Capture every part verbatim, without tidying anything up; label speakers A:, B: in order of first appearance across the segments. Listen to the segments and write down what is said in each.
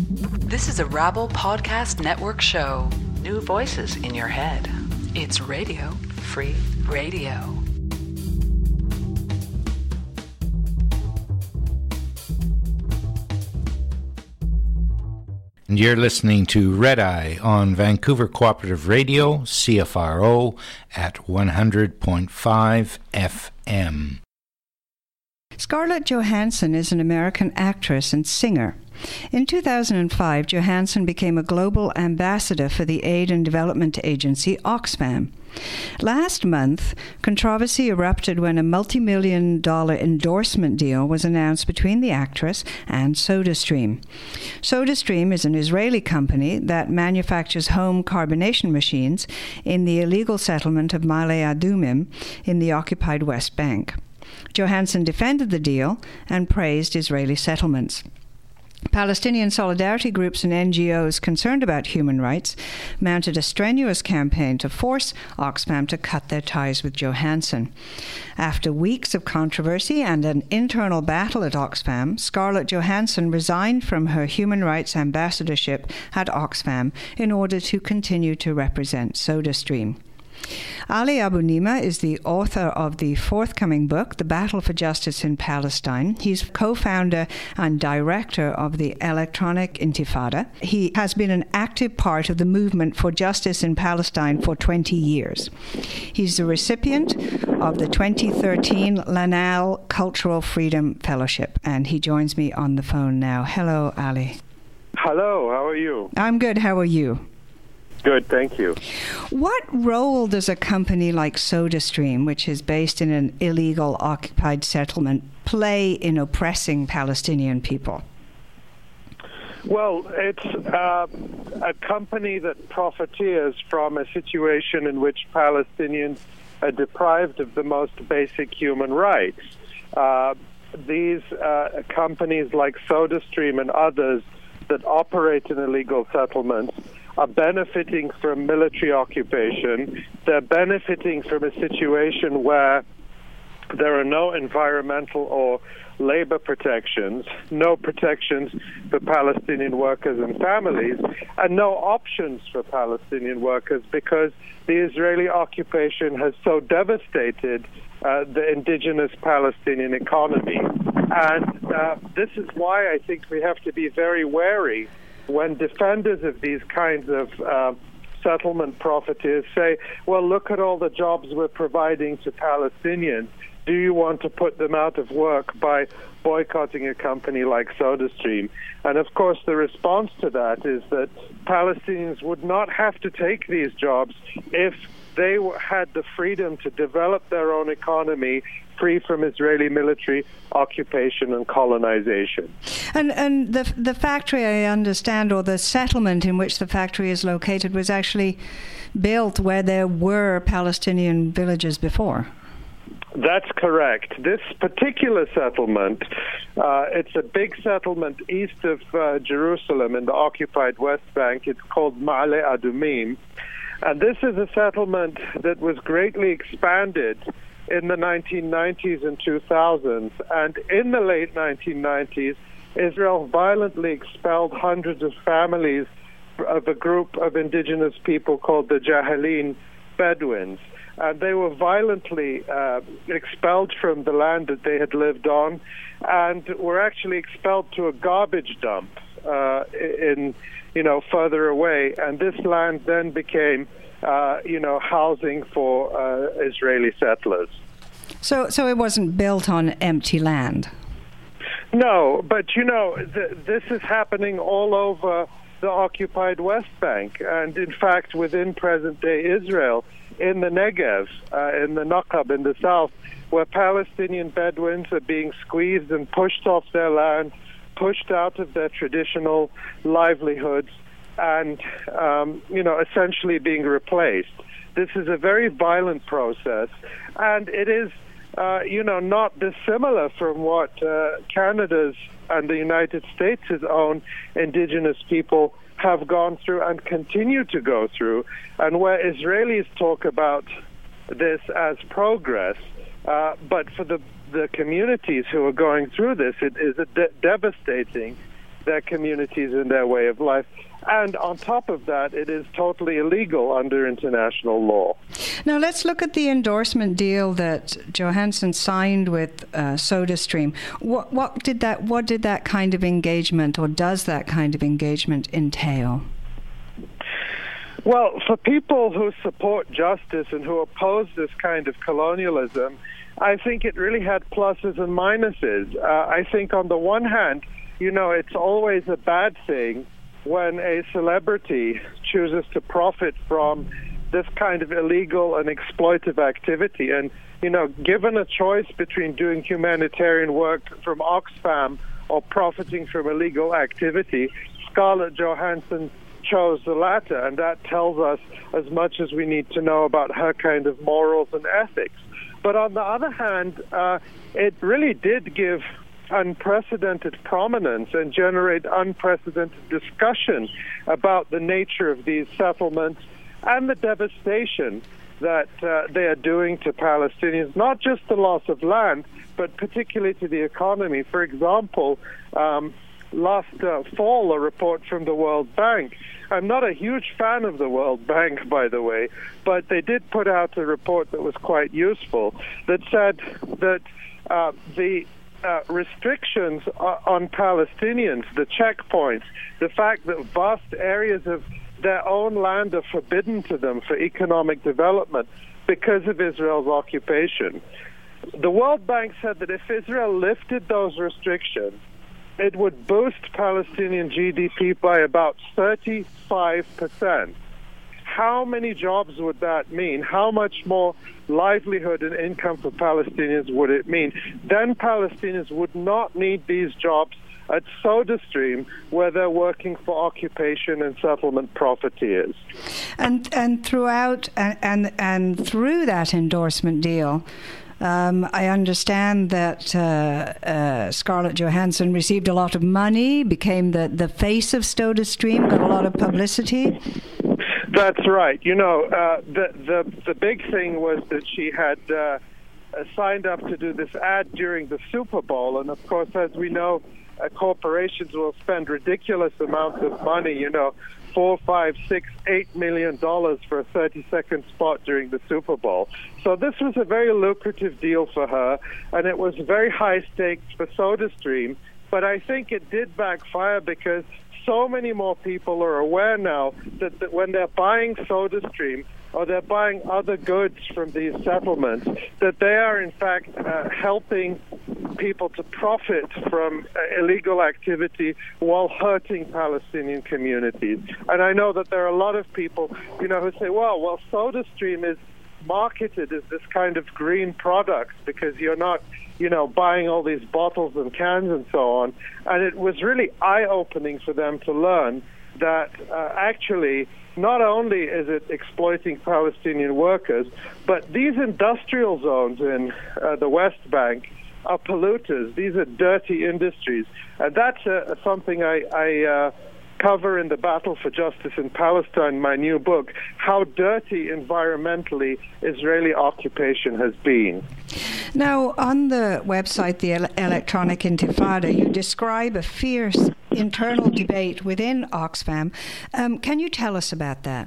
A: This is a Rabble Podcast Network show. New voices in your head. It's Radio Free Radio.
B: And you're listening to Red Eye on Vancouver Cooperative Radio, C F R O, at one hundred point five F M.
C: Scarlett Johansson is an American actress and singer. In two thousand five, Johansson became a global ambassador for the aid and development agency Oxfam. Last month, controversy erupted when a multi-million dollar endorsement deal was announced between the actress and SodaStream. SodaStream is an Israeli company that manufactures home carbonation machines in the illegal settlement of Ma'ale Adumim in the occupied West Bank. Johansson defended the deal and praised Israeli settlements. Palestinian solidarity groups and N G Os concerned about human rights mounted a strenuous campaign to force Oxfam to cut their ties with Johansson. After weeks of controversy and an internal battle at Oxfam, Scarlett Johansson resigned from her human rights ambassadorship at Oxfam in order to continue to represent SodaStream. Ali Abunimah is the author of the forthcoming book, The Battle for Justice in Palestine. He's co-founder and director of the Electronic Intifada. He has been an active part of the movement for justice in Palestine for twenty years. He's the recipient of the twenty thirteen Lanal Cultural Freedom Fellowship, and he joins me on the phone now. Hello, Ali.
D: Hello, how are you?
C: I'm good. How are you?
D: Good, thank you.
C: What role does a company like SodaStream, which is based in an illegal occupied settlement, play in oppressing Palestinian people?
D: Well, it's uh, a company that profiteers from a situation in which Palestinians are deprived of the most basic human rights. Uh, these uh, companies like SodaStream and others that operate in illegal settlements are benefiting from military occupation. They're benefiting from a situation where there are no environmental or labor protections, no protections for Palestinian workers and families, and no options for Palestinian workers because the Israeli occupation has so devastated uh, the indigenous Palestinian economy. And uh, this is why I think we have to be very wary when defenders of these kinds of uh, settlement profiteers say, well, look at all the jobs we're providing to Palestinians. Do you want to put them out of work by boycotting a company like SodaStream? And of course, the response to that is that Palestinians would not have to take these jobs if they had the freedom to develop their own economy free from Israeli military occupation and colonization.
C: And and the the factory, I understand, or the settlement in which the factory is located, was actually built where there were Palestinian villages before.
D: That's correct. This particular settlement, uh, it's a big settlement east of uh, Jerusalem in the occupied West Bank. It's called Ma'ale Adumim. And this is a settlement that was greatly expanded in the nineteen nineties and two thousands. And in the late nineteen nineties, Israel violently expelled hundreds of families of a group of indigenous people called the Jahalin Bedouins. And they were violently uh, expelled from the land that they had lived on and were actually expelled to a garbage dump uh, in, you know, further away. And this land then became, uh, you know, housing for uh, Israeli settlers.
C: So, so it wasn't built on empty land?
D: No, but, you know, th- this is happening all over the occupied West Bank. And, in fact, within present-day Israel, in the Negev, uh, in the Nakab, in the south, where Palestinian Bedouins are being squeezed and pushed off their land, pushed out of their traditional livelihoods, and, um, you know, essentially being replaced. This is a very violent process, and it is, uh, you know, not dissimilar from what uh, Canada's and the United States' own indigenous people have gone through and continue to go through, and where Israelis talk about this as progress, uh, but for the, the communities who are going through this, it is a de- devastating their communities and their way of life. And on top of that, it is totally illegal under international law.
C: Now, let's look at the endorsement deal that Johansson signed with uh, SodaStream. What, what did that, what did that kind of engagement, or does that kind of engagement entail?
D: Well, for people who support justice and who oppose this kind of colonialism, I think it really had pluses and minuses. Uh, I think on the one hand, you know, it's always a bad thing when a celebrity chooses to profit from this kind of illegal and exploitive activity. And, you know, given a choice between doing humanitarian work from Oxfam or profiting from illegal activity, Scarlett Johansson chose the latter, and that tells us as much as we need to know about her kind of morals and ethics. But on the other hand, uh, it really did give unprecedented prominence and generate unprecedented discussion about the nature of these settlements and the devastation that uh, they are doing to Palestinians, not just the loss of land, but particularly to the economy. For example, um, last uh, fall, a report from the World Bank. I'm not a huge fan of the World Bank, by the way, but they did put out a report that was quite useful that said that uh, the Uh, restrictions on Palestinians, the checkpoints, the fact that vast areas of their own land are forbidden to them for economic development because of Israel's occupation. The World Bank said that if Israel lifted those restrictions, it would boost Palestinian G D P by about thirty-five percent. How many jobs would that mean? How much more livelihood and income for Palestinians would it mean? Then Palestinians would not need these jobs at SodaStream, where they're working for occupation and settlement profiteers.
C: And and throughout and and, and through that endorsement deal, Um, I understand that uh, uh, Scarlett Johansson received a lot of money, became the, the face of SodaStream, got a lot of publicity.
D: That's right. You know, uh, the, the the big thing was that she had uh, signed up to do this ad during the Super Bowl, and of course, as we know, uh, corporations will spend ridiculous amounts of money. You know, four, five, six, eight million dollars for a thirty-second spot during the Super Bowl. So this was a very lucrative deal for her, and it was very high stakes for SodaStream. But I think it did backfire because so many more people are aware now that, that when they're buying SodaStream or they're buying other goods from these settlements, that they are in fact uh, helping people to profit from uh, illegal activity while hurting Palestinian communities. And I know that there are a lot of people, you know, who say, well, well, SodaStream is marketed as this kind of green product because you're not, you know, buying all these bottles and cans and so on. And it was really eye-opening for them to learn that uh, actually not only is it exploiting Palestinian workers, but these industrial zones in uh, the West Bank are polluters. These are dirty industries. And that's uh, something I, I uh, cover in the Battle for Justice in Palestine, my new book, how dirty environmentally Israeli occupation has been.
C: Now, on the website, the Electronic Intifada, you describe a fierce internal debate within Oxfam. Um, can you tell us about that?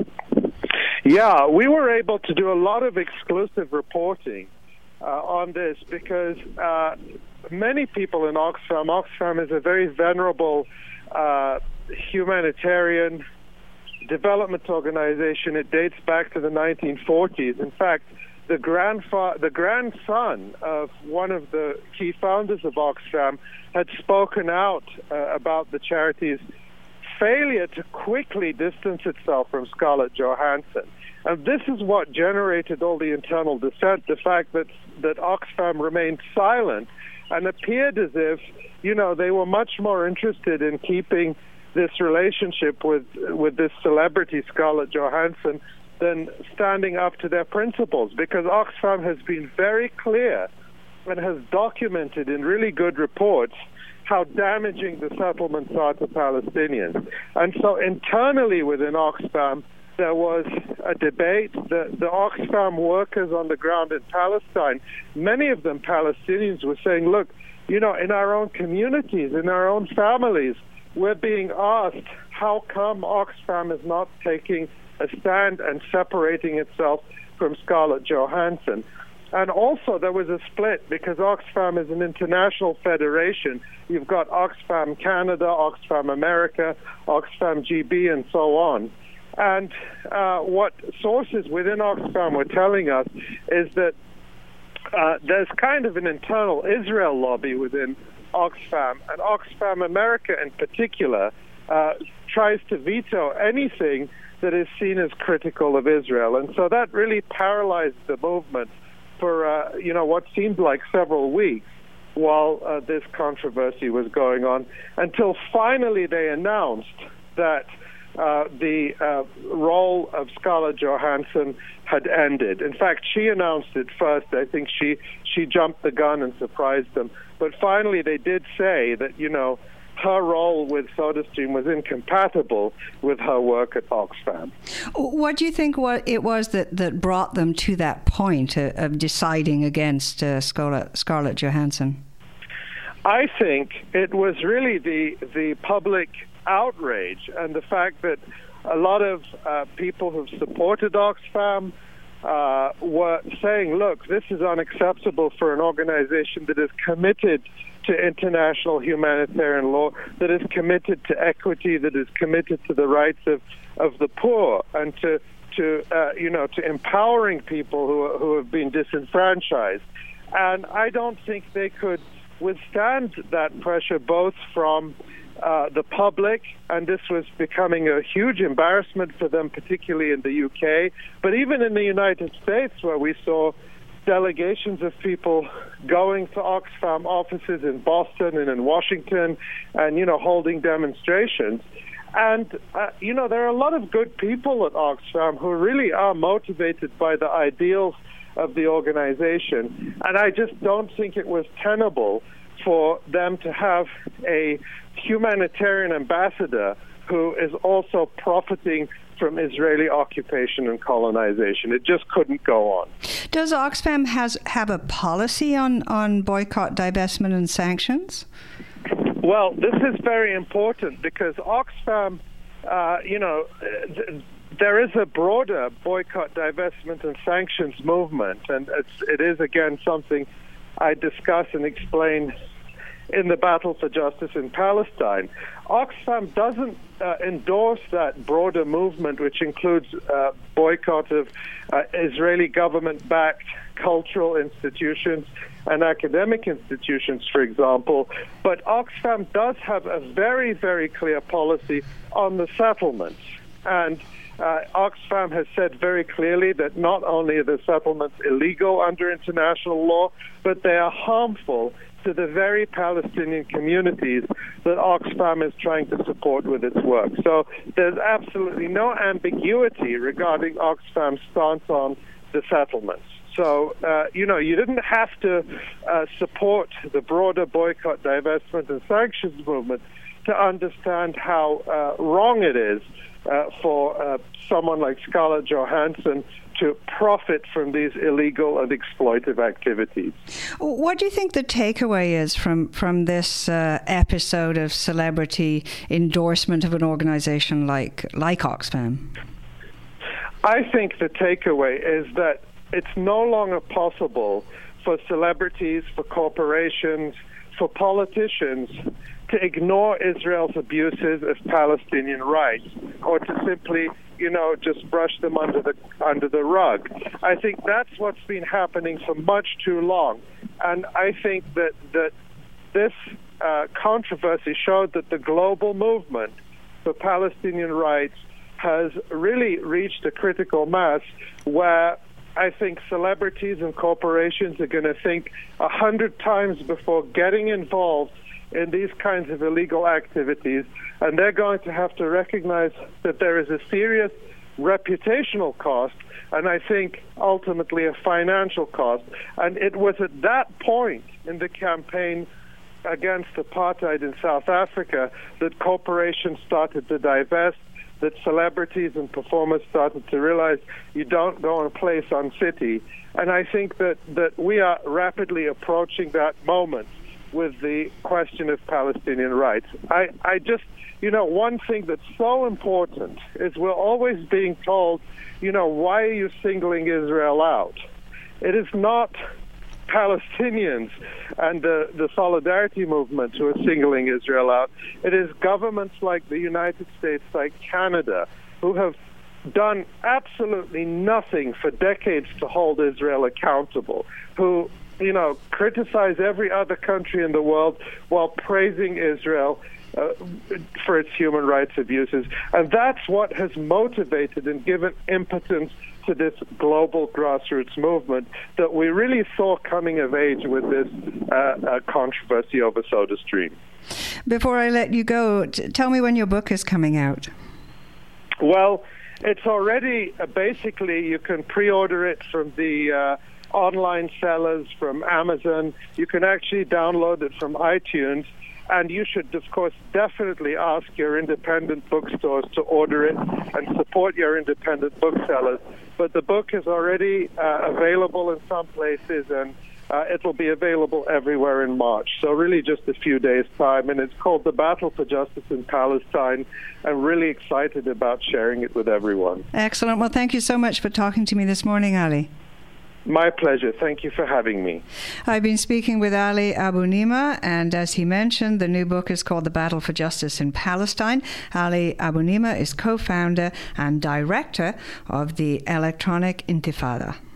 D: Yeah, we were able to do a lot of exclusive reporting uh, on this because uh, many people in Oxfam, Oxfam is a very venerable uh, humanitarian development organization. It dates back to the nineteen forties. In fact, the grandfa- the grandson of one of the key founders of Oxfam had spoken out uh, about the charity's failure to quickly distance itself from Scarlett Johansson. And this is what generated all the internal dissent, the fact that, that Oxfam remained silent and appeared as if, you know, they were much more interested in keeping this relationship with with this celebrity, Scarlett Johansson, than standing up to their principles, because Oxfam has been very clear and has documented in really good reports how damaging the settlements are to Palestinians. And so internally within Oxfam, there was a debate. The, the Oxfam workers on the ground in Palestine, many of them Palestinians, were saying, look, you know, in our own communities, in our own families, we're being asked, how come Oxfam is not taking a stand and separating itself from Scarlett Johansson? And also there was a split because Oxfam is an international federation. You've got Oxfam Canada, Oxfam America, Oxfam G B, and so on. And uh, what sources within Oxfam were telling us is that uh, there's kind of an internal Israel lobby within Oxfam, and Oxfam America in particular uh, tries to veto anything that is seen as critical of Israel. And so that really paralyzed the movement for, uh, you know, what seemed like several weeks while uh, this controversy was going on, until finally they announced that uh, the uh, role of Scarlett Johansson had ended. In fact, she announced it first. I think she, she jumped the gun and surprised them. But finally they did say that, you know, her role with SodaStream was incompatible with her work at Oxfam.
C: What do you think what it was that, that brought them to that point of, of deciding against uh, Scarlett, Scarlett Johansson?
D: I think it was really the the public outrage and the fact that a lot of uh, people who've supported Oxfam uh, were saying, look, this is unacceptable for an organization that is committed to international humanitarian law, that is committed to equity, that is committed to the rights of, of the poor, and to to uh, you know to empowering people who who have been disenfranchised. And I don't think they could withstand that pressure, both from uh, the public, and this was becoming a huge embarrassment for them, particularly in the U K, but even in the United States, where we saw delegations of people going to Oxfam offices in Boston and in Washington and, you know, holding demonstrations. And, uh, you know, there are a lot of good people at Oxfam who really are motivated by the ideals of the organization. And I just don't think it was tenable for them to have a humanitarian ambassador who is also profiting from Israeli occupation and colonization. It just couldn't go on.
C: Does Oxfam has have a policy on, on boycott, divestment, and sanctions?
D: Well, this is very important because Oxfam, uh, you know, th- there is a broader boycott, divestment, and sanctions movement, and it's, it is, again, something I discuss and explain in the Battle for Justice in Palestine. Oxfam doesn't uh, endorse that broader movement, which includes uh, boycott of uh, Israeli government-backed cultural institutions and academic institutions, for example. But Oxfam does have a very, very clear policy on the settlements. And uh, Oxfam has said very clearly that not only are the settlements illegal under international law, but they are harmful to the very Palestinian communities that Oxfam is trying to support with its work. So there's absolutely no ambiguity regarding Oxfam's stance on the settlements. So, uh, you know, you didn't have to uh, support the broader boycott, divestment, and sanctions movement to understand how uh, wrong it is uh, for uh, someone like Scarlett Johansson to profit from these illegal and exploitive activities.
C: What do you think the takeaway is from, from this uh, episode of celebrity endorsement of an organization like, like Oxfam?
D: I think the takeaway is that it's no longer possible for celebrities, for corporations, for politicians to ignore Israel's abuses of Palestinian rights, or to simply, you know, just brush them under the under the rug. I think that's what's been happening for much too long, and I think that that this uh, controversy showed that the global movement for Palestinian rights has really reached a critical mass where I think celebrities and corporations are going to think a hundred times before getting involved in these kinds of illegal activities, and they're going to have to recognize that there is a serious reputational cost, and I think ultimately a financial cost. And it was at that point in the campaign against apartheid in South Africa that corporations started to divest, that celebrities and performers started to realize you don't go and play Sun City. And I think that, that we are rapidly approaching that moment with the question of Palestinian rights. I, I just, you know, one thing that's so important is we're always being told, you know, why are you singling Israel out? It is not Palestinians and the, the solidarity movement who are singling Israel out. It is governments like the United States, like Canada, who have done absolutely nothing for decades to hold Israel accountable, who, you know, criticize every other country in the world while praising Israel uh, for its human rights abuses. And that's what has motivated and given impotence to this global grassroots movement that we really saw coming of age with this uh, uh, controversy over SodaStream.
C: Before I let you go, t- tell me when your book is coming out.
D: Well, it's already, uh, basically, you can pre-order it from the uh, online sellers, from Amazon. You can actually download it from iTunes. And you should, of course, definitely ask your independent bookstores to order it and support your independent booksellers. But the book is already uh, available in some places, and uh, it'll be available everywhere in March. So really just a few days' time. And it's called The Battle for Justice in Palestine. I'm really excited about sharing it with everyone.
C: Excellent. Well, thank you so much for talking to me this morning, Ali.
D: My pleasure. Thank you for having me.
C: I've been speaking with Ali Abunimah, and as he mentioned, the new book is called The Battle for Justice in Palestine. Ali Abunimah is co-founder and director of the Electronic Intifada.